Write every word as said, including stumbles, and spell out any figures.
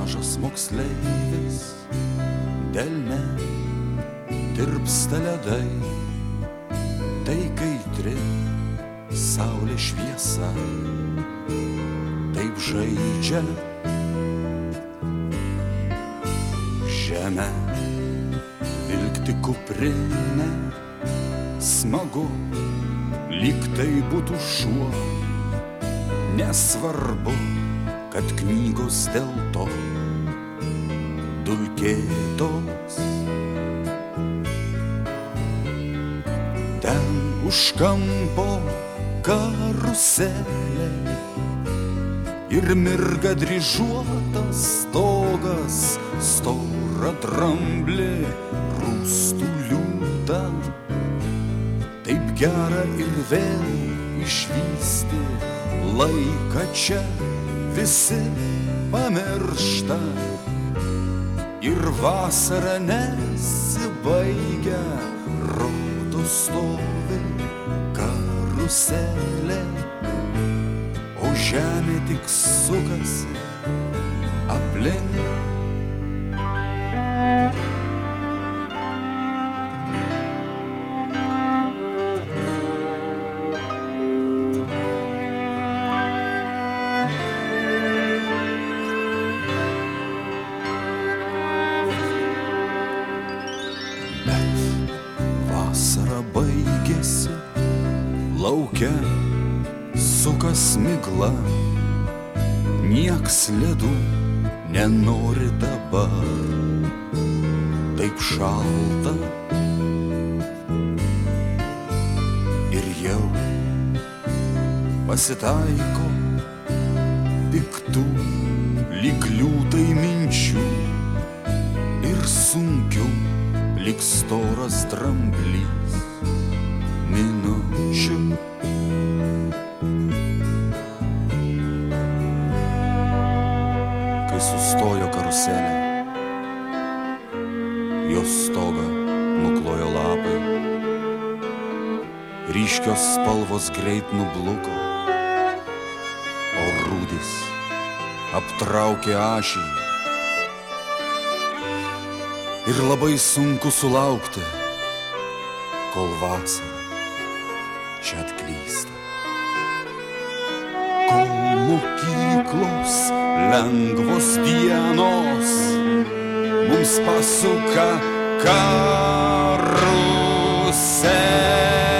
mažas moksleivis, delne tirpsta ledai, tai kaitri saulė šviesa, taip žaidžia žemę, vilkti kuprinę, smagu, lyg tai būtų šuo, nesvarbu, kad knygos dėl to dulkėtos. Ten už kampo karuselė ir mirga dryžuotas stogas, stora dramblė rūstų liūtą. Taip gera ir vėl išvysti laiką čia, visi pamiršta ir vasara nesibaigia, rodo stovi karuselė, o žemė tik sukasi aplink. Vasara baigėsi, lauke sukas migla, nieks ledų nenori dabar, taip šalta ir jau pasitaiko piktų lyg liūtai minčių ir sunkių lyg storas dramblys minučių. Kai sustojo karuselė, jos stogą nuklojo lapai, ryškios spalvos greit nubluko, o rūdys aptraukė ašį. Ir labai sunku sulaukti, kol vasara čia atklysta. Kol mokyklos lengvos dienos mums pasuka karuselė.